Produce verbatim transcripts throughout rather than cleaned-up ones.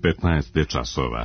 petnaest časova.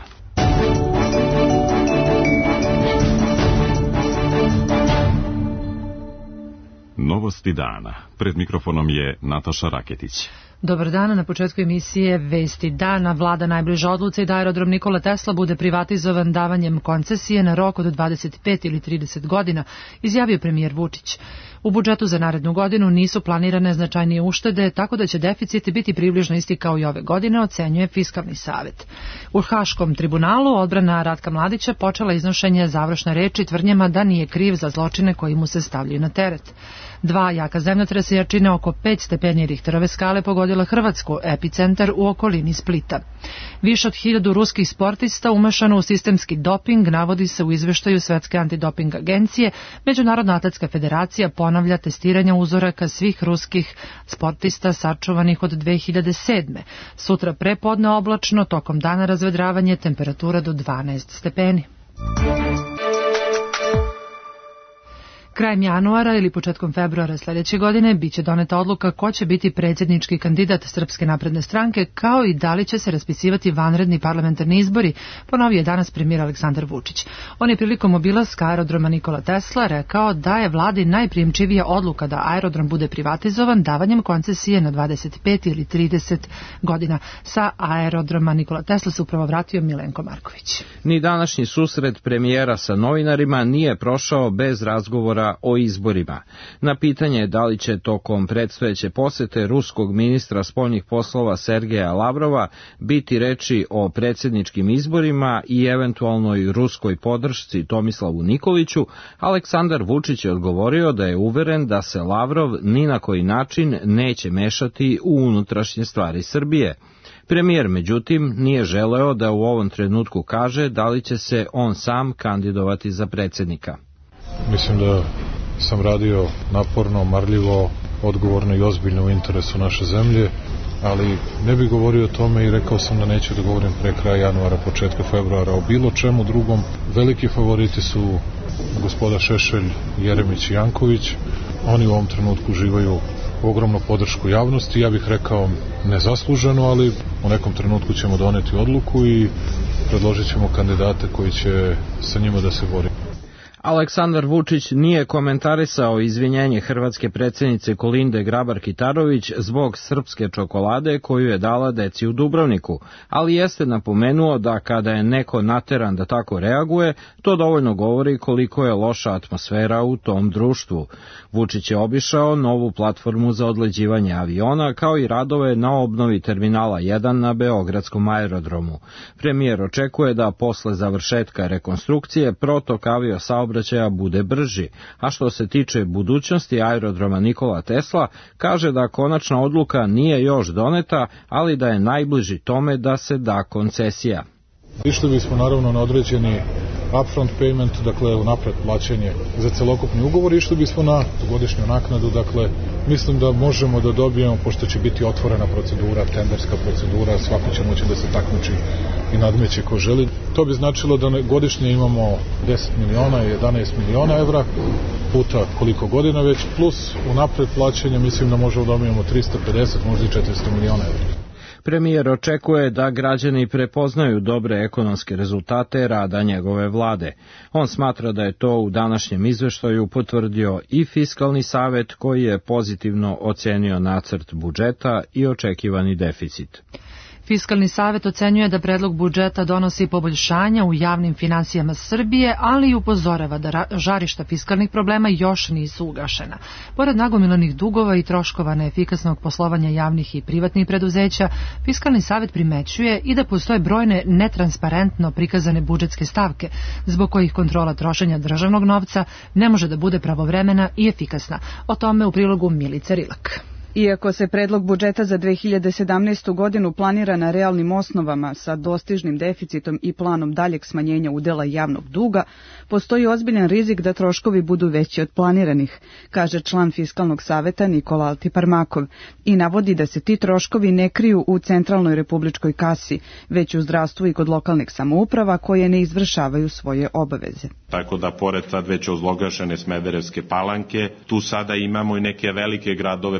Novosti dana. Pred mikrofonom je Nataša Raketić. Dobar dan, na početku emisije Vesti dana. Vlada najbliže odluci da aerodrom Nikola Tesla bude privatizovan davanjem koncesije na rok od dvadeset pet ili trideset godina, izjavio premijer Vučić. U budžetu za narednu godinu nisu planirane značajnije uštede, tako da će deficit biti približno isti kao i ove godine, ocenjuje Fiskalni savet. U Haškom tribunalu odbrana Ratka Mladića počela iznošenje završne reči tvrdnjama da nije kriv za zločine koji mu se stavljaju na teret. Dva jaka zemljotresa jačine oko pet stepeni Richterove skale pogodila Hrvatsku, epicentar u okolini Splita. Više od hiljadu ruskih sportista umešano u sistemski doping, navodi se u izveštaju Svetske antidoping agencije. Međunarodna atletska federacija ponavlja testiranja uzoraka svih ruskih sportista sačuvanih od dve hiljade sedme. Sutra prepodne oblačno, tokom dana razvedravanje, temperatura do dvanaest stepeni. Krajem januara ili početkom februara sljedeće godine biće doneta odluka ko će biti predsjednički kandidat Srpske napredne stranke, kao i da li će se raspisivati vanredni parlamentarni izbori, ponovio je danas premijer Aleksandar Vučić. On je prilikom obilaska aerodroma Nikola Tesla rekao da je vladi najprijemčivija odluka da aerodrom bude privatizovan davanjem koncesije na dvadeset pet ili trideset godina. Sa aerodroma Nikola Tesla se upravo vratio Milenko Marković. Ni današnji susret premijera sa novinarima nije prošao bez razgovora o izborima. Na pitanje da li će tokom predstojeće posete ruskog ministra spoljnih poslova Sergeja Lavrova biti reči o predsjedničkim izborima i eventualnoj ruskoj podršci Tomislavu Nikoliću, Aleksandar Vučić je odgovorio da je uveren da se Lavrov ni na koji način neće mešati u unutrašnje stvari Srbije. Premijer, međutim, nije želeo da u ovom trenutku kaže da li će se on sam kandidovati za predsjednika. Mislim da sam radio naporno, marljivo, odgovorno i ozbiljno u interesu naše zemlje, ali ne bih govorio o tome i rekao sam da neću da govorim pre kraja januara, početka februara o bilo čemu drugom. Veliki favoriti su gospoda Šešelj, Jeremić i Janković. Oni u ovom trenutku uživaju ogromnu podršku javnosti. Ja bih rekao nezasluženo, ali u nekom trenutku ćemo doneti odluku i predložit ćemo kandidate koji će sa njima da se bori. Aleksandar Vučić nije komentarisao izvinjenje hrvatske predsjednice Kolinde Grabar-Kitarović zbog srpske čokolade koju je dala deci u Dubrovniku, ali jeste napomenuo da kada je neko nateran da tako reaguje, to dovoljno govori koliko je loša atmosfera u tom društvu. Vučić je obišao novu platformu za odleđivanje aviona, kao i radove na obnovi terminala jedan na Beogradskom aerodromu. Premijer očekuje da posle završetka rekonstrukcije protok aviosaobraćaja bude brži, a što se tiče budućnosti aerodroma Nikola Tesla, kaže da konačna odluka nije još doneta, ali da je najbliži tome da se da koncesija. Išli bismo naravno na određeni upfront payment, dakle unapred plaćanje za celokupni ugovor, išli bismo na godišnju naknadu, dakle mislim da možemo da dobijemo, pošto će biti otvorena procedura, tenderska procedura, svako će moći da se takmiči i nadmeće ko želi. To bi značilo da godišnje imamo deset miliona i jedanaest miliona evra, puta koliko godina već, plus unapred plaćanje, mislim da možemo da dobijemo trista pedeset, možda i četiristo miliona evra. Premijer očekuje da građani prepoznaju dobre ekonomske rezultate rada njegove vlade. On smatra da je to u današnjem izveštaju potvrdio i Fiskalni savet, koji je pozitivno ocenio nacrt budžeta i očekivani deficit. Fiskalni savet ocenjuje da predlog budžeta donosi poboljšanja u javnim finansijama Srbije, ali i upozorava da žarišta fiskalnih problema još nisu ugašena. Pored nagomilanih dugova i troškova neefikasnog poslovanja javnih i privatnih preduzeća, Fiskalni savet primećuje i da postoje brojne netransparentno prikazane budžetske stavke, zbog kojih kontrola trošenja državnog novca ne može da bude pravovremena i efikasna. O tome u prilogu Milice Rilak. Iako se predlog budžeta za dve hiljade sedamnaestu. godinu planira na realnim osnovama sa dostižnim deficitom i planom daljeg smanjenja udela javnog duga, postoji ozbiljan rizik da troškovi budu veći od planiranih, kaže član Fiskalnog saveta Nikola Altiparmakov, i navodi da se ti troškovi ne kriju u centralnoj republičkoj kasi, već u zdravstvu i kod lokalnih samouprava koje ne izvršavaju svoje obaveze. Tako da pored sad već ozloglašene Smederevske Palanke, tu sada imamo i neke velike gradove poput Kragujevca,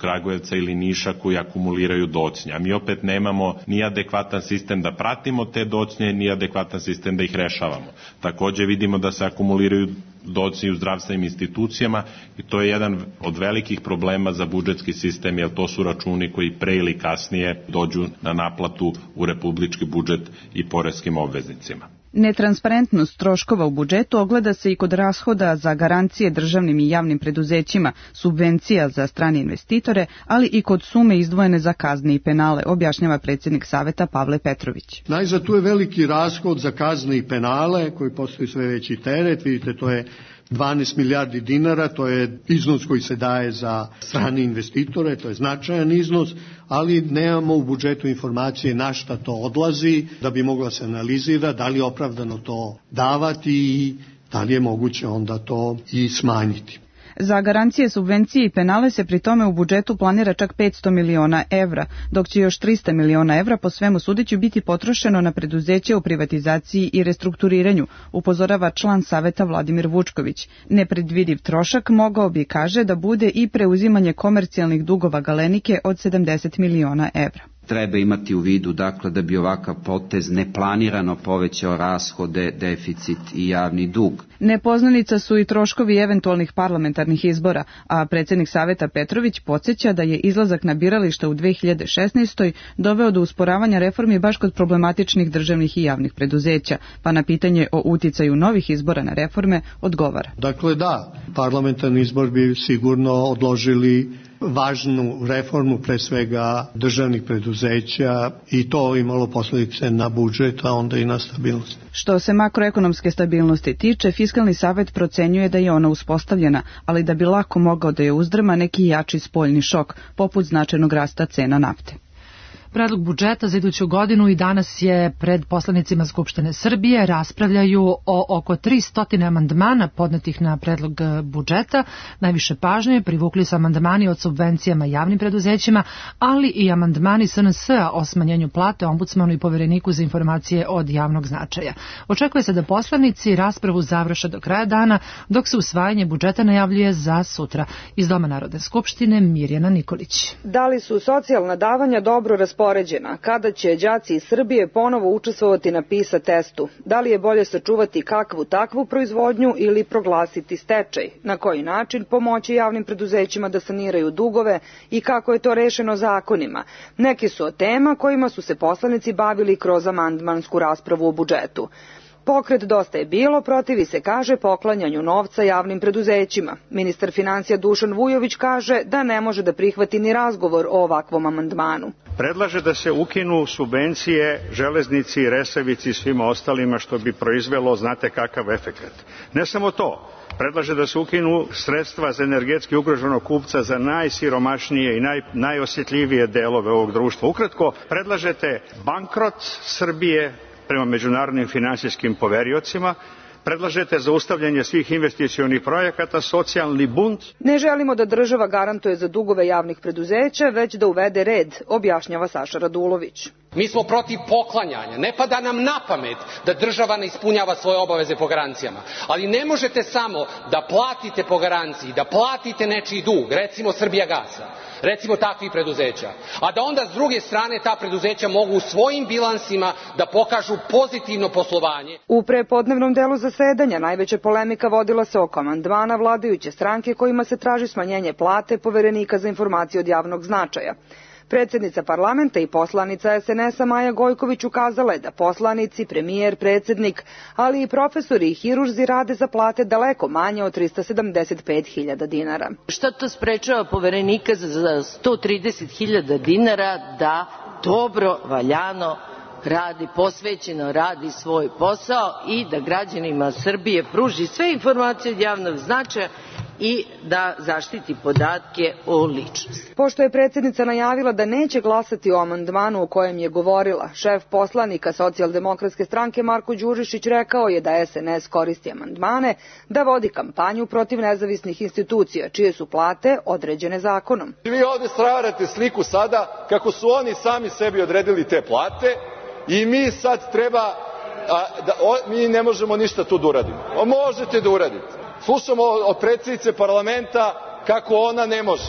Kragujevca ili Niša koji akumuliraju docnje. A mi opet nemamo ni adekvatan sistem da pratimo te docnje, ni adekvatan sistem da ih rešavamo. Takođe vidimo da se akumuliraju docnje u zdravstvenim institucijama i to je jedan od velikih problema za budžetski sistem, jer to su računi koji pre ili kasnije dođu na naplatu u republički budžet i poreskim obveznicima. Netransparentnost troškova u budžetu ogleda se i kod rashoda za garancije državnim i javnim preduzećima, subvencija za strane investitore, ali i kod sume izdvojene za kazne i penale, objašnjava predsjednik Saveta Pavle Petrović. Najzad tu je veliki rashod za kazne i penale koji postoji sve veći teret, vidite to je dvanaest milijardi dinara, to je iznos koji se daje za strane investitore, to je značajan iznos, ali nemamo u budžetu informacije na šta to odlazi, da bi mogla se analizira, da li je opravdano to davati i da li je moguće onda to i smanjiti. Za garancije, subvencije i penale se pri tome u budžetu planira čak petsto miliona evra, dok će još trista miliona evra po svemu sudeći biti potrošeno na preduzeće u privatizaciji i restrukturiranju, upozorava član Saveta Vladimir Vučković. Nepredvidiv trošak mogao bi, kaže, da bude i preuzimanje komercijalnih dugova Galenike od sedamdeset miliona evra. Treba imati u vidu, dakle, da bi ovakav potez neplanirano povećao rashode, deficit i javni dug. Nepoznanica su i troškovi eventualnih parlamentarnih izbora, a predsjednik Saveta Petrović podsjeća da je izlazak na birališta u dve hiljade šesnaestoj. doveo do usporavanja reformi baš kod problematičnih državnih i javnih preduzeća, pa na pitanje o uticaju novih izbora na reforme odgovara. Dakle, da, parlamentarni izbor bi sigurno odložili važnu reformu, pre svega državnih preduzeća, i to imalo posljedice na budžet, a onda i na stabilnost. Što se makroekonomske stabilnosti tiče, Fiskalni savet procenjuje da je ona uspostavljena, ali da bi lako mogao da je uzdrma neki jači spoljni šok, poput značajnog rasta cena nafte. Predlog budžeta za iduću godinu i danas je pred poslanicima Skupštine Srbije. Raspravljaju o oko tristo amandmana podnetih na predlog budžeta. Najviše pažnje privukli su amandmani od subvencijama javnim preduzećima, ali i amandmani S N S-a o smanjenju plate ombudsmanu i povereniku za informacije od javnog značaja. Očekuje se da poslanici raspravu završe do kraja dana, dok se usvajanje budžeta najavljuje za sutra. Iz Doma Narodne skupštine Mirjana Nikolić. Da li su socijalna davanja dobro raspoređena? Kada će đaci iz Srbije ponovo učestvovati na PISA testu? Da li je bolje sačuvati kakvu takvu proizvodnju ili proglasiti stečaj? Na koji način pomoći javnim preduzećima da saniraju dugove i kako je to rešeno zakonima? Neki su od tema kojima su se poslanici bavili kroz amandmansku raspravu o budžetu. Pokret Dosta je bilo protivi se, kaže, poklanjanju novca javnim preduzećima. Ministar financija Dušan Vujović kaže da ne može da prihvati ni razgovor o ovakvom amandmanu. Predlaže da se ukinu subvencije železnici, Resavici i svima ostalima, što bi proizvelo znate kakav efekat. Ne samo to, predlaže da se ukinu sredstva za energetski ugroženog kupca za najsiromašnije i naj, najosjetljivije delove ovog društva. Ukratko, predlažete bankrot Srbije prema međunarodnim finansijskim poveriocima, predlažete zaustavljanje svih investicionih projekata, socijalni bunt. Ne želimo da država garantuje za dugove javnih preduzeća, već da uvede red, objašnjava Saša Radulović. Mi smo protiv poklanjanja. Ne pada nam na pamet da država ne ispunjava svoje obaveze po garancijama. Ali ne možete samo da platite po garanciji, da platite nečiji dug, recimo Srbijagasa, recimo takvih preduzeća, a da onda s druge strane ta preduzeća mogu u svojim bilansima da pokažu pozitivno poslovanje. U prepodnevnom delu zasedanja najveća polemika vodila se oko amandmana vladajuće stranke kojima se traži smanjenje plate poverenika za informacije od javnog značaja. Predsjednica parlamenta i poslanica S N S-a Maja Gojković ukazala je da poslanici, premijer, predsjednik, ali i profesori i hirurzi rade za plate daleko manje od trista sedamdeset pet hiljada dinara. Šta to sprečava poverenika za sto trideset hiljada dinara da dobro, valjano radi, posvećeno radi svoj posao i da građanima Srbije pruži sve informacije od javnog značaja i da zaštiti podatke o ličnosti. Pošto je predsjednica najavila da neće glasati o amandmanu o kojem je govorila, šef poslanika Socijaldemokratske stranke Marko Đurišić rekao je da S N S koristi amandmane da vodi kampanju protiv nezavisnih institucija, čije su plate određene zakonom. Vi ovdje stvarate sliku sada kako su oni sami sebi odredili te plate i mi sad treba, a, da, o, mi ne možemo ništa tu da uradimo. O, možete da uradite. Slušamo od predsjednice parlamenta kako ona ne može.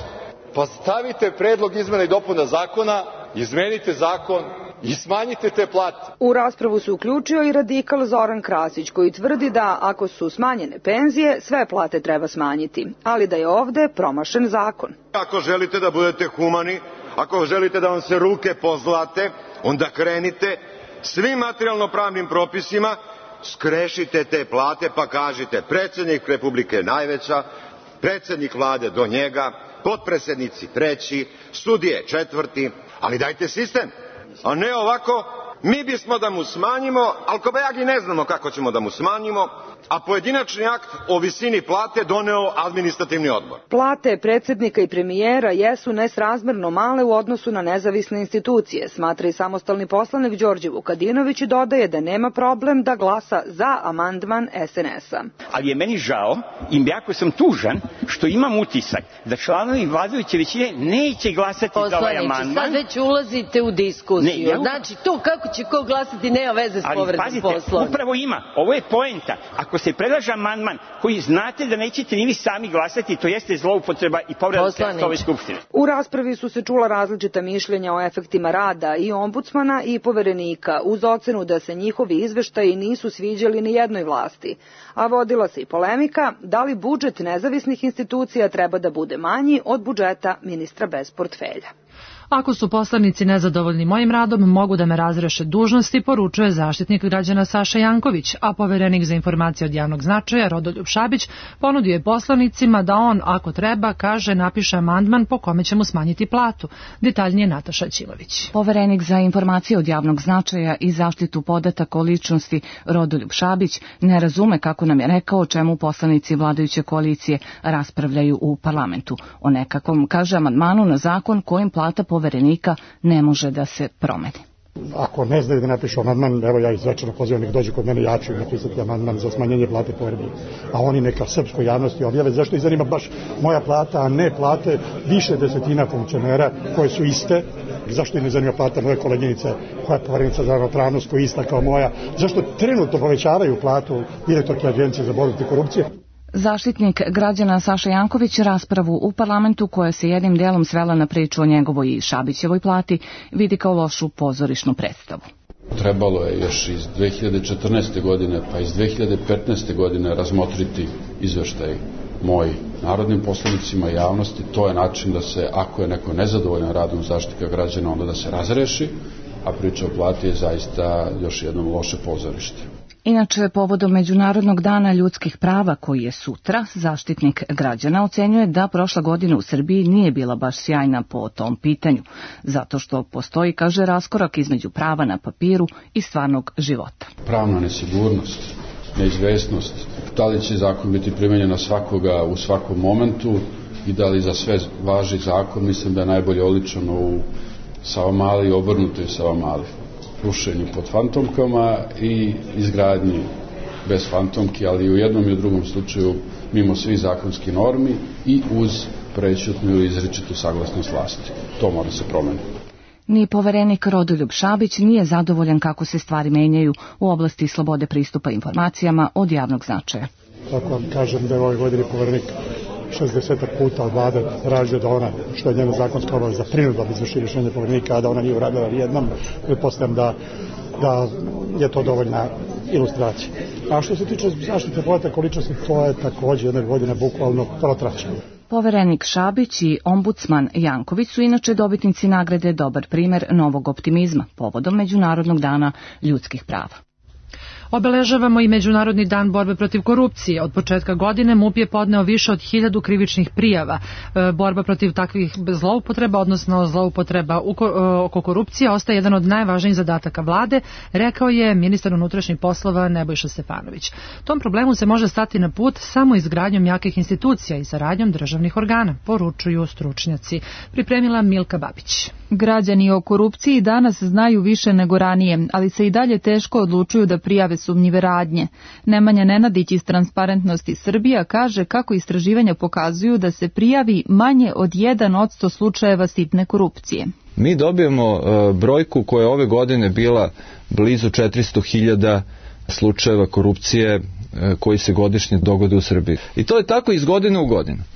Pa stavite predlog izmena i dopuna zakona, izmenite zakon i smanjite te plate. U raspravu se uključio i radikal Zoran Krasić, koji tvrdi da ako su smanjene penzije, sve plate treba smanjiti, ali da je ovde promašen zakon. Ako želite da budete humani, ako želite da vam se ruke pozlate, onda krenite svim materijalno-pravnim propisima, skrešite te plate pa kažite predsjednik Republike je najveća, predsjednik vlade do njega, potpredsjednici treći, sudije četvrti, ali dajte sistem, a ne ovako, mi bismo da mu smanjimo, ali kobajagi ne znamo kako ćemo da mu smanjimo, a pojedinačni akt o visini plate doneo administrativni odbor. Plate predsjednika i premijera jesu nesrazmerno male u odnosu na nezavisne institucije, smatra i samostalni poslanik Đorđe Vukadinović i dodaje da nema problem da glasa za amandman es en es a. Ali je meni žao i jako sam tužan što imam utisak da članovi vladajuće većine neće glasati za ovaj amandman. Sad već ulazite u diskusiju. Ne, ja... Znači to kako će ko glasati nema veze s povredom Poslovnika. Ali pazite, upravo ima. Ovo je poenta. Ako se predlaže amandman koji znate da nećete ni vi sami glasati, to jeste zloupotreba i povreda teksta ove skupštine. U raspravi su se čula različita mišljenja o efektima rada i ombudsmana i poverenika, uz ocenu da se njihovi izveštaji nisu sviđali ni jednoj vlasti. A vodila se i polemika da li budžet nezavisnih institucija treba da bude manji od budžeta ministra bez portfelja. Ako su poslanici nezadovoljni mojim radom, mogu da me razreše dužnosti, poručuje zaštitnik građana Saša Janković, a poverenik za informacije od javnog značaja Rodoljub Šabić ponudio je poslanicima da on, ako treba, kaže, napiše amandman po kome će mu smanjiti platu. Detaljnije Nataša Ćilović. Poverenik za informacije od javnog značaja i zaštitu podataka o ličnosti Rodoljub Šabić ne razume, kako nam je rekao, o čemu poslanici vladajuće koalicije raspravljaju u parlamentu. O nekakvom, kaže, amandmanu na zakon kojim plata poverenika ne može da se promeni. Ako ne znaju da napišu amandman, evo ja izvečerno pozivam nek dođu kod mene, ja ću napisati amandman za smanjenje plate poverenika. A oni neka srpskoj javnosti objave zašto ih zanima baš moja plata, a ne plate više desetina funkcionera koje su iste. Zašto ih ne zanima plata moje koleginice koja je poverenica za ravnopravnost, koja je ista kao moja. Zašto trenutno povećavaju platu direktorke Agencije za borbu protiv korupcije. Zaštitnik građana Saša Janković raspravu u parlamentu, koja se jednim delom svela na priču o njegovoj i Šabićevoj plati, vidi kao lošu pozorišnu predstavu. Trebalo je još iz dve hiljade četrnaeste. godine pa iz dve hiljade petnaeste. godine razmotriti izveštaj moj narodnim poslanicima i javnosti. To je način da se, ako je neko nezadovoljan radom Zaštitnika građana, onda da se razreši, a priča o plati je zaista još jednom loše pozorište. Inače, povodom Međunarodnog dana ljudskih prava, koji je sutra, Zaštitnik građana ocenjuje da prošla godina u Srbiji nije bila baš sjajna po tom pitanju, zato što postoji, kaže, raskorak između prava na papiru i stvarnog života. Pravna nesigurnost, neizvesnost, da li će zakon biti primenjen na svakoga u svakom momentu i da li za sve važi zakon, mislim da je najbolje oličeno u Savamali i obrnutoj Savamali. Rušenju pod fantomkama i izgradnji bez fantomki, ali i u jednom i u drugom slučaju mimo svih zakonskih normi i uz prećutnu ili izričitu saglasnost vlasti. To mora se promeniti. Ni poverenik Rodoljub Šabić nije zadovoljan kako se stvari menjaju u oblasti slobode pristupa informacijama od javnog značaja. Tako vam kažem da je ove godine poverenik šezdeset puta od vlade tražio da ona, što je njena zakonska obaveza, prinudila da izvrši rješenje poverenika, a da ona nije uradila nijednom, pretpostavljam da, da je to dovoljna ilustracija. A što se tiče zaštite podataka o ličnosti, to je također jedne godine bukvalno protraćeno. Poverenik Šabić i ombudsman Janković su inače dobitnici nagrade Dobar primer novog optimizma povodom Međunarodnog dana ljudskih prava. Obeležavamo i Međunarodni dan borbe protiv korupcije. Od početka godine M U P je podneo više od hiljadu krivičnih prijava. E, borba protiv takvih zloupotreba, odnosno zloupotreba oko korupcije, ostaje jedan od najvažnijih zadataka vlade, rekao je ministar unutrašnjih poslova Nebojša Stefanović. Tom problemu se može stati na put samo izgradnjom jakih institucija i saradnjom državnih organa, poručuju stručnjaci. Pripremila Milka Babić. Građani o korupciji danas znaju više nego ranije, ali se i dalje teško odlučuju da prijave sumnjive radnje. Nemanja Nenadić iz Transparentnosti Srbija kaže kako istraživanja pokazuju da se prijavi manje od jedan posto slučajeva sitne korupcije. Mi dobijemo uh, brojku koja je ove godine bila blizu četiristo hiljada slučajeva korupcije uh, koji se godišnje dogode u Srbiji. I to je tako iz godine u godinu.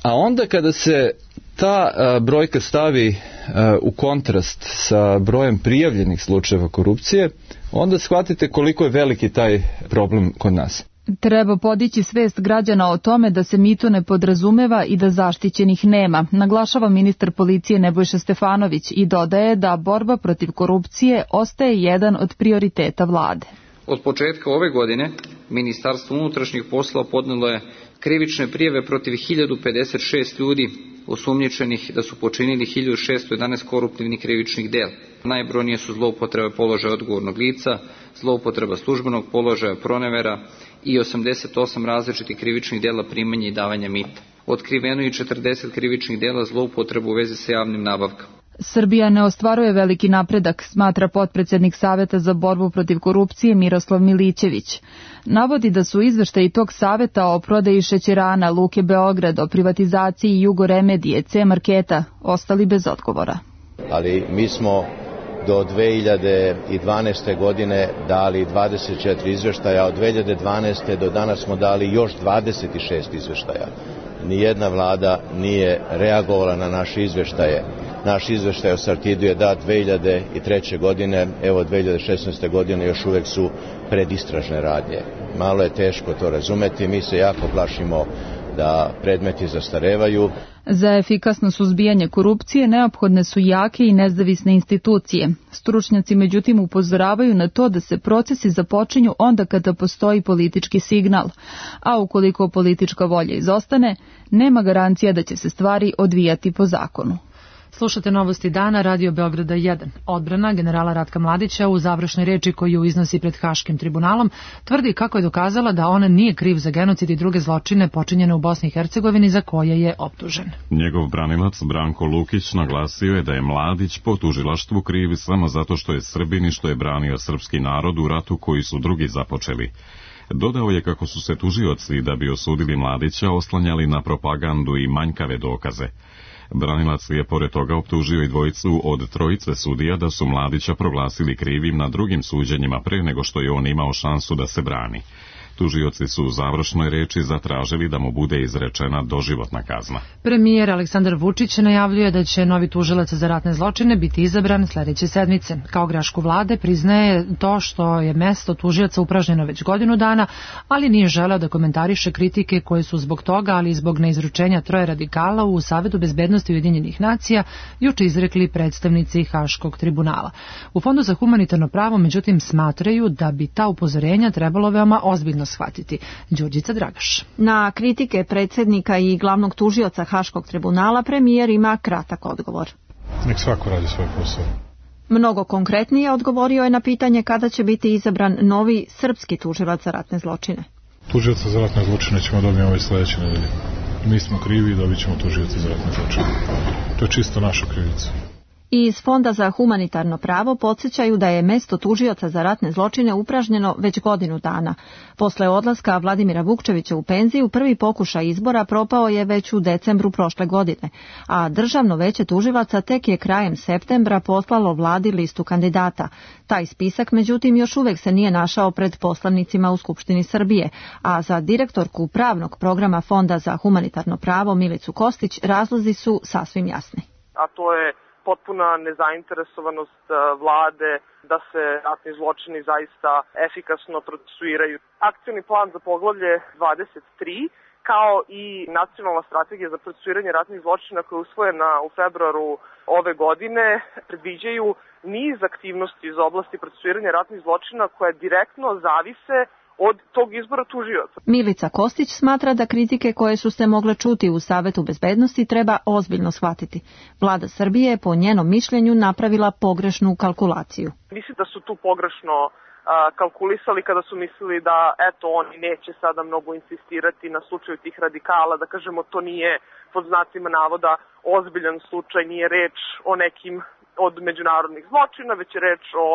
A onda kada se ta a, brojka stavi a, u kontrast sa brojem prijavljenih slučajeva korupcije, onda shvatite koliko je veliki taj problem kod nas. Treba podići svest građana o tome da se mito ne podrazumeva i da zaštićenih nema, naglašava ministar policije Nebojša Stefanović i dodaje da borba protiv korupcije ostaje jedan od prioriteta vlade. Od početka ove godine Ministarstvo unutrašnjih poslova podnelo je krivične prijave protiv hiljadu pedeset šest ljudi osumnjičenih da su počinili hiljadu šesto jedanaest koruptivnih krivičnih dela. Najbrojnije su zloupotrebe položaja odgovornog lica, zloupotreba službenog položaja, pronevera i osamdeset osam različitih krivičnih dela primanja i davanja mita. Otkriveno je četrdeset krivičnih dela zloupotreba u vezi sa javnim nabavkama. Srbija ne ostvaruje veliki napredak, smatra potpredsednik Saveta za borbu protiv korupcije Miroslav Milićević. Navodi da su izveštaji tog saveta o prodaji šećerana, Luke Beograd, o privatizaciji Jugoremedije, C-marketa ostali bez odgovora. Ali mi smo do dve hiljade dvanaeste. godine dali dvadeset četiri izveštaja, od dve hiljade dvanaeste. do danas smo dali još dvadeset šest izveštaja. Nijedna vlada nije reagovala na naše izveštaje. Naš izveštaj o Sartidu je dat dve hiljade treće. godine, evo dve hiljade šesnaeste. godine još uvek su predistražne radnje. Malo je teško to razumeti, mi se jako plašimo da predmeti zastarevaju. Za efikasno suzbijanje korupcije neophodne su jake i nezavisne institucije. Stručnjaci međutim upozoravaju na to da se procesi započinju onda kada postoji politički signal, a ukoliko politička volja izostane, nema garancija da će se stvari odvijati po zakonu. Slušate Novosti dana, Radio Beograda jedan. Odbrana generala Ratka Mladića u završnoj reči koju iznosi pred Haškim tribunalom tvrdi kako je dokazala da ona nije kriv za genocid i druge zločine počinjene u Bosni i Hercegovini za koje je optužen. Njegov branilac Branko Lukić naglasio je da je Mladić po tužilaštvu kriv samo zato što je Srbin i što je branio srpski narod u ratu koji su drugi započeli. Dodao je kako su se tužioci da bi osudili Mladića oslanjali na propagandu i manjkave dokaze. Branilac je pored toga optužio i dvojicu od trojice sudija da su Mladića proglasili krivim na drugim suđenjima pre nego što je on imao šansu da se brani. Tužioci su u završnoj reči zatražili da mu bude izrečena doživotna kazna. Premijer Aleksandar Vučić najavljuje da će novi tužilac za ratne zločine biti izabran sledeće sedmice. Kao grešku vlade priznaje to što je mesto tužioca upražnjeno već godinu dana, ali nije želeo da komentariše kritike koje su zbog toga, ali i zbog neizručenja troje radikala u Savetu bezbednosti Ujedinjenih nacija juče izrekli predstavnici Haškog tribunala. U Fondu za humanitarno pravo međutim smatraju da bi ta upozorenja trebalo veoma ozbiljno shvatiti. Đurđica Dragaš. Na kritike predsjednika i glavnog tužioca Haškog tribunala premijer ima kratak odgovor. Nek svako radi svoj posao. Mnogo konkretnije odgovorio je na pitanje kada će biti izabran novi srpski tužilac za ratne zločine. Tužioca za ratne zločine ćemo dobiti ove sledeće nedelje. Mi smo krivi i dobit ćemo tužioca za ratne zločine. To je čisto naša krivica. Iz Fonda za humanitarno pravo podsjećaju da je mesto tužioca za ratne zločine upražnjeno već godinu dana. Posle odlaska Vladimira Vukčevića u penziju, prvi pokušaj izbora propao je već u decembru prošle godine, a Državno veće tužilaca tek je krajem septembra poslalo vladi listu kandidata. Taj spisak, međutim, još uvek se nije našao pred poslanicima u Skupštini Srbije, a za direktorku pravnog programa Fonda za humanitarno pravo Milicu Kostić razlozi su sasvim jasni. A to je potpuna nezainteresovanost vlade da se ratni zločini zaista efikasno procesuiraju. Akcioni plan za poglavlje dvadeset tri kao i nacionalna strategija za procesuiranje ratnih zločina koja je usvojena u februaru ove godine predviđaju niz aktivnosti iz oblasti procesuiranja ratnih zločina koje direktno zavise od tog izbora tužioca. Milica Kostić smatra da kritike koje su se mogle čuti u Savetu bezbednosti treba ozbiljno shvatiti. Vlada Srbije je po njenom mišljenju napravila pogrešnu kalkulaciju. Mislim da su tu pogrešno a, kalkulisali kada su mislili da eto oni neće sada mnogo insistirati na slučaju tih radikala, da kažemo to nije pod znacima navoda ozbiljan slučaj, nije reč o nekim od međunarodnih zločina, već je reč o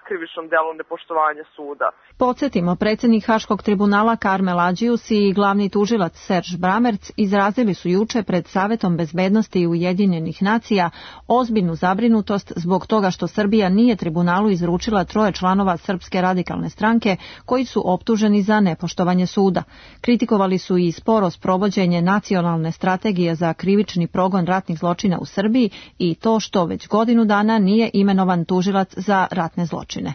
krivičnom delu nepoštovanja suda. Podsjetimo, predsjednik Haškog tribunala Karmel Adžius i glavni tužilac Serž Bramerc izrazili su juče pred Savetom bezbednosti Ujedinjenih nacija ozbiljnu zabrinutost zbog toga što Srbija nije tribunalu izručila troje članova Srpske radikalne stranke koji su optuženi za nepoštovanje suda. Kritikovali su i sporo sprovođenje nacionalne strategije za krivični progon ratnih zločina u Srbiji i to što već godinu dana nije imenovan tužilac za ratne zločine.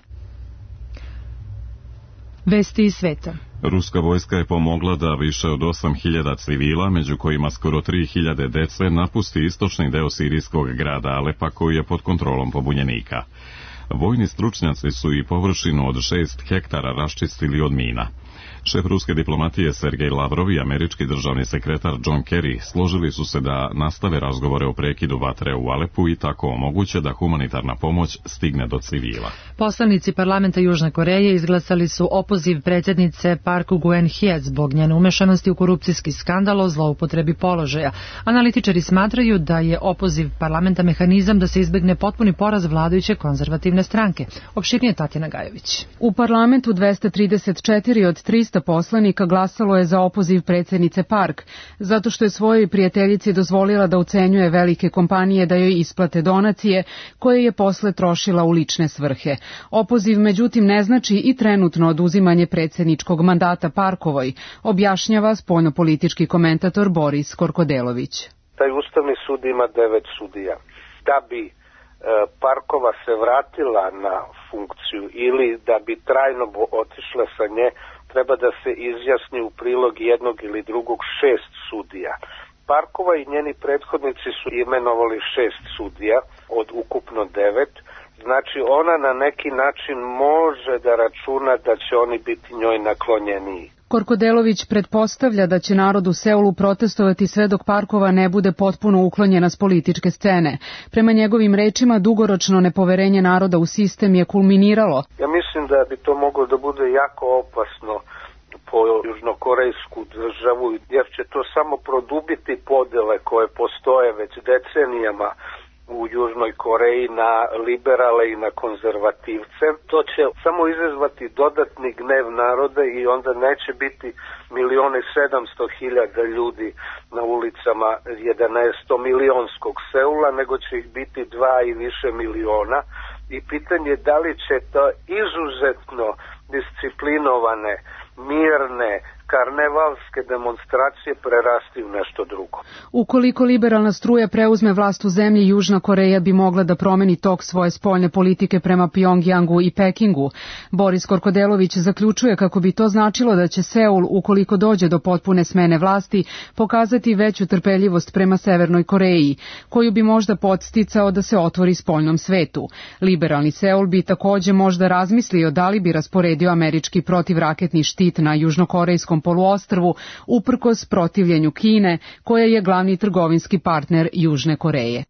Vesti iz sveta. Ruska vojska je pomogla da više od osam hiljada civila, među kojima skoro tri hiljade dece, napusti istočni deo sirijskog grada Alepa koji je pod kontrolom pobunjenika. Vojni stručnjaci su i površinu od šest hektara raščistili od mina. Šef ruske diplomatije Sergej Lavrov i američki državni sekretar John Kerry složili su se da nastave razgovore o prekidu vatre u Alepu i tako omoguće da humanitarna pomoć stigne do civila. Poslanici parlamenta Južne Koreje izglasali su opoziv predsjednice Park Geun-hye zbog njene umešanosti u korupcijski skandal o zloupotrebi položaja. Analitičari smatraju da je opoziv parlamenta mehanizam da se izbegne potpuni poraz vladajuće konzervativne stranke. Opširnije Tatjana Gajović. U parlamentu dvesta trideset četiri od trista poslanika glasalo je za opoziv predsjednice Park, zato što je svojoj prijateljici dozvolila da ucenjuje velike kompanije da joj isplate donacije, koje je posle trošila u lične svrhe. Opoziv međutim ne znači i trenutno oduzimanje predsjedničkog mandata Parkovoj, objašnjava spoljnopolitički komentator Boris Korkodelović. Taj Ustavni sud ima devet sudija. Da bi e, Parkova se vratila na funkciju ili da bi trajno otišla sa nje, treba da se izjasni u prilog jednog ili drugog šest sudija. Parkova i njeni prethodnici su imenovali šest sudija od ukupno devet, znači ona na neki način može da računa da će oni biti njoj naklonjeniji. Korkodelović pretpostavlja da će narod u Seulu protestovati sve dok Parkova ne bude potpuno uklonjena s političke scene. Prema njegovim rečima, dugoročno nepoverenje naroda u sistem je kulminiralo. Ja mislim da bi to moglo da bude jako opasno po južnokorejsku državu, jer će to samo produbiti podele koje postoje već decenijama u Južnoj Koreji na liberale i na konzervativce. To će samo izazvati dodatni gnev naroda i onda neće biti milione sedamsto hiljada ljudi na ulicama jedanaesto milionskog Seula, nego će ih biti dva i više miliona. I pitanje je da li će to izuzetno disciplinovane, mirne, karnevalske demonstracije prerasti u nešto drugo. Ukoliko liberalna struja preuzme vlast u zemlji, Južna Koreja bi mogla da promeni tok svoje spoljne politike prema Pjongjangu i Pekingu. Boris Korkodelović zaključuje kako bi to značilo da će Seul, ukoliko dođe do potpune smene vlasti, pokazati veću trpeljivost prema Severnoj Koreji, koju bi možda podsticao da se otvori spoljnom svetu. Liberalni Seul bi takođe možda razmislio da li bi rasporedio američki protivraketni štit na južnokorejskom poluostrvu uprkos protivljenju Kine, koja je glavni trgovinski partner Južne Koreje.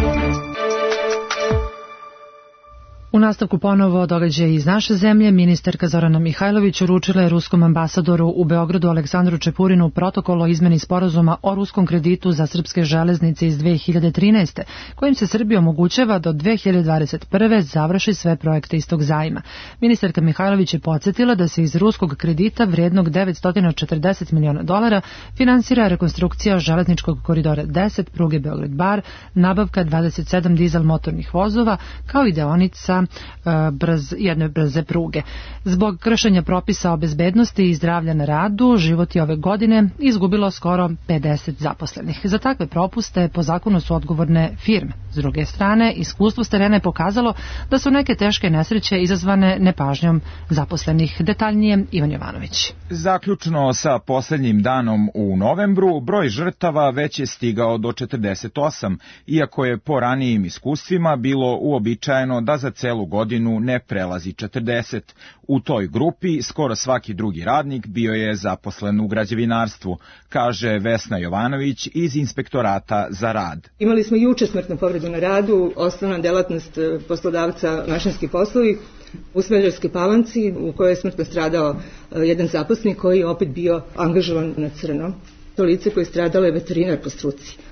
U nastavku ponovo događaja iz naše zemlje, ministarka Zorana Mihajlović uručila je ruskom ambasadoru u Beogradu Aleksandru Čepurinu protokol o izmeni sporazuma o ruskom kreditu za srpske železnice iz dve hiljade trinaeste, kojim se Srbiji omogućava do dve hiljade dvadeset prve završi sve projekte istog zajma. Ministarka Mihajlović je podsjetila da se iz ruskog kredita vrijednog devetsto četrdeset miliona dolara finansira rekonstrukcija železničkog koridora deset, pruge Beograd-Bar, nabavka dvadeset sedam dizel motornih vozova, kao i deonica brz, jedne brze pruge. Zbog kršenja propisa o bezbednosti i zdravlja na radu, život je ove godine izgubilo skoro pedeset zaposlenih. Za takve propuste po zakonu su odgovorne firme. S druge strane, iskustvo s terena je pokazalo da su neke teške nesreće izazvane nepažnjom zaposlenih. Detaljnije Ivan Jovanović. Zaključno sa posljednjim danom u novembru, broj žrtava već je stigao do četrdeset osam, iako je po ranijim iskustvima bilo uobičajeno da za celu godinu ne prelazi četrdeset. U toj grupi skoro svaki drugi radnik bio je zaposlen u građevinarstvu, kaže Vesna Jovanović iz Inspektorata za rad. Imali smo juče smrtnu povredu na radu, osnovna delatnost poslodavca mašinski poslovi u Smederevskoj Palanci, u kojoj je smrtno stradao jedan zaposlenik koji je opet bio angažovan na crno. To lice koje je stradalo je veterinar po struci.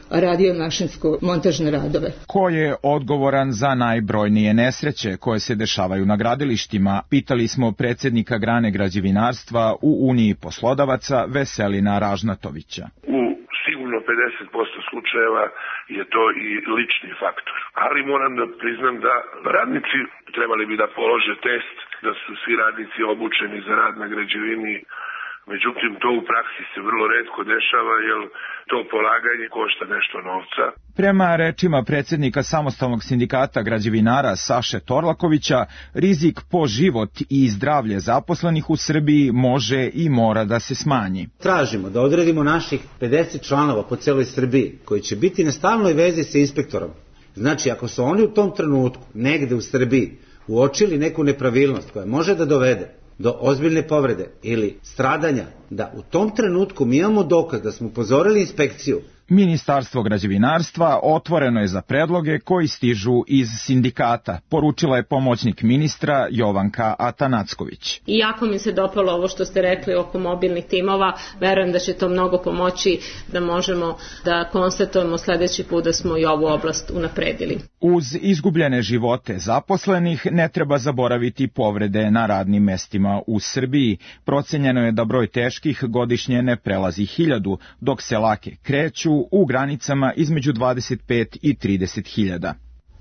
radio mašinsko-montažne radove. Ko je odgovoran za najbrojnije nesreće koje se dešavaju na gradilištima? Pitali smo predsjednika grane građevinarstva u Uniji poslodavaca Veselina Ražnatovića. U sigurno pedeset posto slučajeva je to i lični faktor. Ali moram da priznam da radnici trebali bi da polože test, da su svi radnici obučeni za rad na građevini. Međutim, to u praksi se vrlo retko dešava, jer to polaganje košta nešto novca. Prema rečima predsjednika Samostalnog sindikata građevinara Saše Torlakovića, rizik po život i zdravlje zaposlenih u Srbiji može i mora da se smanji. Tražimo da odredimo naših pedeset članova po celoj Srbiji, koji će biti na stalnoj vezi sa inspektorom. Znači, ako su oni u tom trenutku, negde u Srbiji, uočili neku nepravilnost koja može da dovede do ozbiljne povrede ili stradanja, da u tom trenutku mi imamo dokaz da smo upozorili inspekciju. Ministarstvo građevinarstva otvoreno je za predloge koji stižu iz sindikata, poručila je pomoćnik ministra Jovanka Atanacković. I jako mi se dopalo ovo što ste rekli oko mobilnih timova, verujem da će to mnogo pomoći da možemo da konstatujemo sledeći put da smo i ovu oblast unapredili. Uz izgubljene živote zaposlenih ne treba zaboraviti povrede na radnim mestima u Srbiji. Procenjeno je da broj teških godišnje ne prelazi hiljadu, dok se lake kreću u granicama između dvadeset pet i trideset hiljada.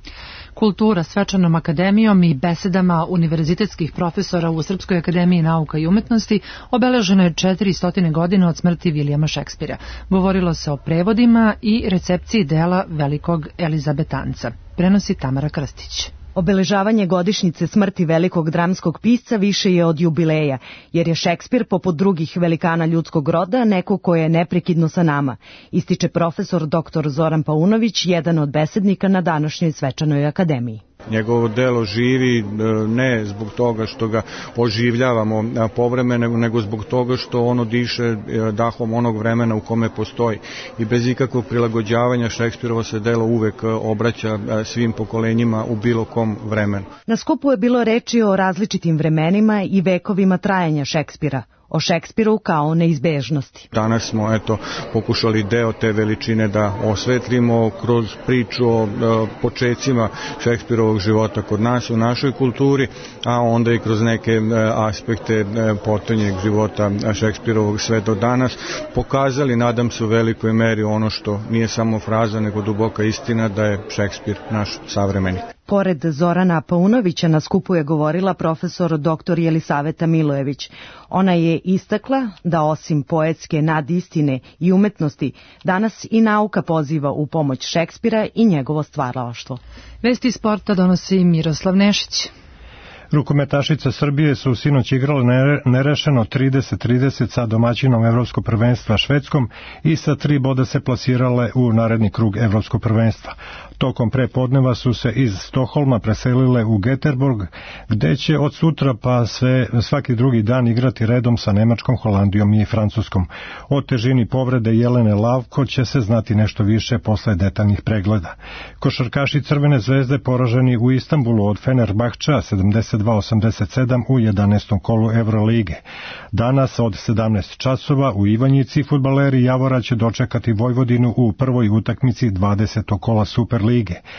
Kultura svečanom akademijom i besedama univerzitetskih profesora u Srpskoj akademiji nauka i umetnosti obeleženo je četiristo godine od smrti Vilijama Šekspira. Govorilo se o prevodima i recepciji dela velikog Elizabetanca. Prenosi Tamara Krstić. Obeležavanje godišnjice smrti velikog dramskog pisca više je od jubileja, jer je Šekspir, poput drugih velikana ljudskog roda, neko ko je neprekidno sa nama, ističe profesor doktor Zoran Paunović, jedan od besednika na današnjoj svečanoj akademiji. Njegovo delo živi ne zbog toga što ga oživljavamo povremeno, nego zbog toga što ono diše dahom onog vremena u kome postoji. I bez ikakvog prilagođavanja Šekspirovo se delo uvek obraća svim pokolenjima u bilo kom vremenu. Na skupu je bilo reči o različitim vremenima i vekovima trajanja Šekspira, o Šekspiru kao neizbežnosti. Danas smo eto pokušali deo te veličine da osvetlimo kroz priču o e, počecima Šekspirovog života kod nas u našoj kulturi, a onda i kroz neke e, aspekte e, potonjeg života Šekspirovog sve do danas pokazali, nadam se u velikoj meri, ono što nije samo fraza nego duboka istina, da je Šekspir naš savremenik. Pored Zorana Paunovića na skupu je govorila profesor doktor Jelisaveta Milojević. Ona je istakla da osim poetske nadistine i umetnosti, danas i nauka poziva u pomoć Šekspira i njegovo stvaralaštvo. Vesti sporta donosi Miroslav Nešić. Rukometašice Srbije su sinoć igrale nerešeno trideset trideset sa domaćinom Evropskog prvenstva Švedskom i sa tri boda se plasirale u naredni krug Evropskog prvenstva. Tokom prepodneva su se iz Stokholma preselile u Göteborg, gde će od sutra pa sve svaki drugi dan igrati redom sa Nemačkom, Holandijom i Francuskom. O težini povrede Jelene Lavko će se znati nešto više posle detaljnih pregleda. Košarkaši Crvene zvezde poraženi u Istanbulu od Fenerbahča sedamdeset dva osamdeset sedam u jedanaestom kolu Evrolige. Danas od sedamnaest časova u Ivanjici fudbaleri Javora će dočekati Vojvodinu u prvoj utakmici dvadesetog kola Superlige.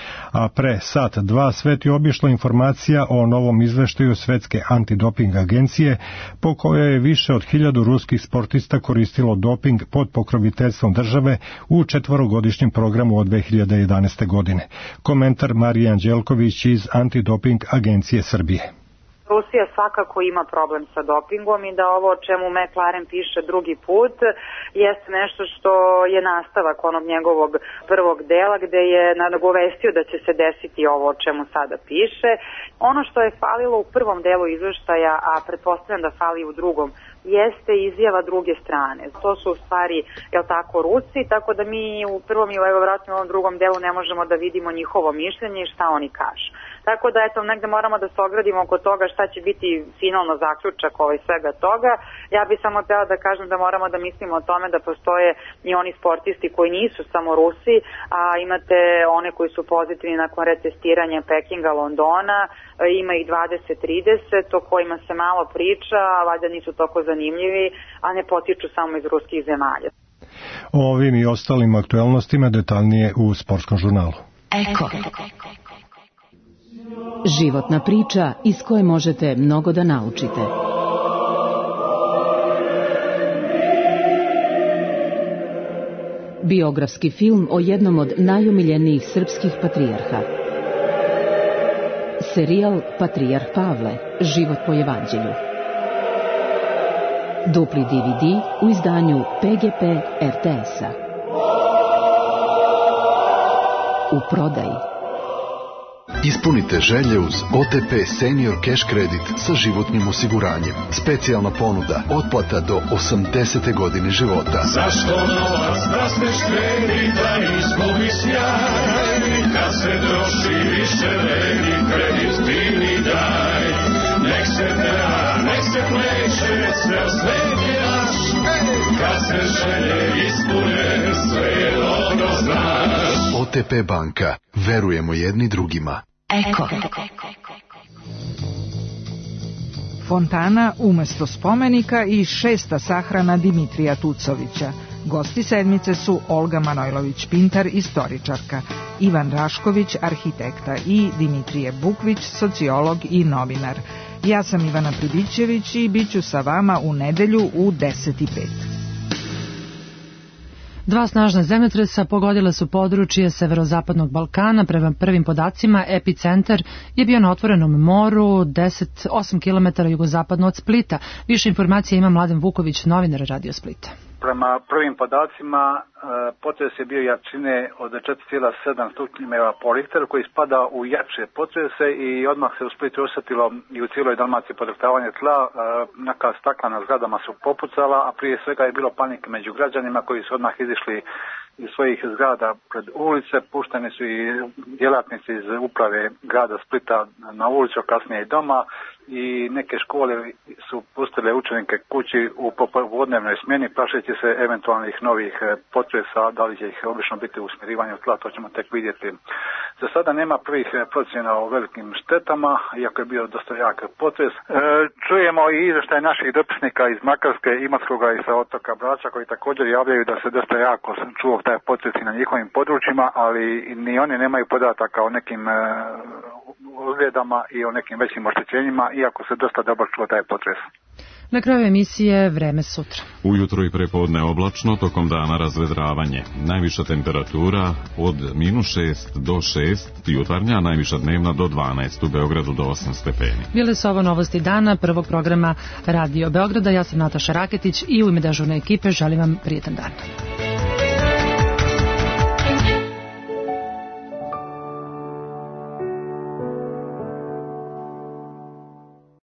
A pre sat dva svet je obišla informacija o novom izveštaju Svetske antidoping agencije, po kojoj je više od hiljadu ruskih sportista koristilo doping pod pokroviteljstvom države u četvorogodišnjem programu od dve hiljade jedanaeste. godine. Komentar Marije Anđelković iz Antidoping agencije Srbije. Rusija svakako ima problem sa dopingom i da ovo o čemu McLaren piše drugi put jeste nešto što je nastavak onog njegovog prvog dela gde je nagovestio da će se desiti ovo o čemu sada piše. Ono što je falilo u prvom delu izveštaja, a pretpostavljam da fali u drugom, jeste izjava druge strane. To su u stvari, jel tako, Rusi, tako da mi u prvom i evo vratno u ovom drugom delu ne možemo da vidimo njihovo mišljenje i šta oni kažu. Tako da, eto, negde moramo da se ogradimo oko toga šta će biti finalno zaključak ovaj svega toga. Ja bih samo htjela da kažem da moramo da mislimo o tome da postoje i oni sportisti koji nisu samo Rusi, a imate one koji su pozitivni nakon retestiranja Pekinga, Londona, ima ih dvadeset trideset o kojima se malo priča, a valjda nisu toliko zanimljivi, a ne potiču samo iz ruskih zemalja. O ovim i ostalim aktuelnostima detaljnije u Sportskom žurnalu. Eko. Životna priča iz koje možete mnogo da naučite. Biografski film o jednom od najomiljenijih srpskih patrijarha. Serijal Patrijarh Pavle, život po evanđelju. Dupli D V D u izdanju P G P R T S-a. U prodaji. Ispunite želje uz O T P Senior Cash Credit sa životnim osiguranjem. Specijalna ponuda, otplata do osamdesete godine života. Zašto novac da smeš kredita izgubi sjaj? Kad se troši više vredi, kredit ti mi daj. Nek se peva, nek se pleše, ceo svet je naš. Kad se želje ispune, sve je dobro znaš. O T P banka. Verujemo jedni drugima. Eko. Fontana umesto spomenika i šesta sahrana Dimitrija Tucovića. Gosti sedmice su Olga Manojlović-Pintar, istoričarka, Ivan Rašković, arhitekta i Dimitrije Bukvić, sociolog i novinar. Ja sam Ivana Pribićević i bit ću sa vama u nedelju u deset i pet. Dva snažna zemljotresa pogodile su područje severozapadnog Balkana. Prema prvim podacima, epicentar je bio na otvorenom moru deset osam kilometara jugozapadno od Splita. Više informacija ima Mladen Vuković, novinar Radio Splita. Prema prvim podacima, potres je bio jačine od četiri zarez sedam stupnjeva po Richteru, koji spada u jače potrese i odmah se u Splitu osjetilo i u cijeloj Dalmaciji podrhtavanje tla. Neka stakla na zgradama su popucala, a prije svega je bilo panike među građanima koji su odmah izišli iz svojih zgrada pred ulice. Pušteni su i djelatnici iz uprave grada Splita na ulicu, kasnije i doma, i neke škole su pustile učenike kući u popodnevnoj smjeni plašeći se eventualnih novih potresa. Da li će ih obično biti u smirivanju tla, to ćemo tek vidjeti. Za sada nema prvih procjena o velikim štetama, iako je bio dosta jak potres. E, čujemo i izvještaj naših dopisnika iz Makarske, Imotskoga i sa otoka Brača, koji također javljaju da se dosta jako čuo taj potres i na njihovim područjima, ali ni oni nemaju podataka o nekim e, ozljedama i o nekim većim oštećenjima, iako se dosta dobro čuo taj potres. Na kraju emisije vreme sutra. Ujutro i prepodne oblačno, tokom dana razvedravanje. Najviša temperatura od minus šest do šest, jutarnja, najviša dnevna do dvanaest, u Beogradu do osam stepeni. Bile su ovo novosti dana prvog programa Radio Beograda. Ja sam Nataša Raketić i u ime dežurne ekipe želim vam prijetan dan.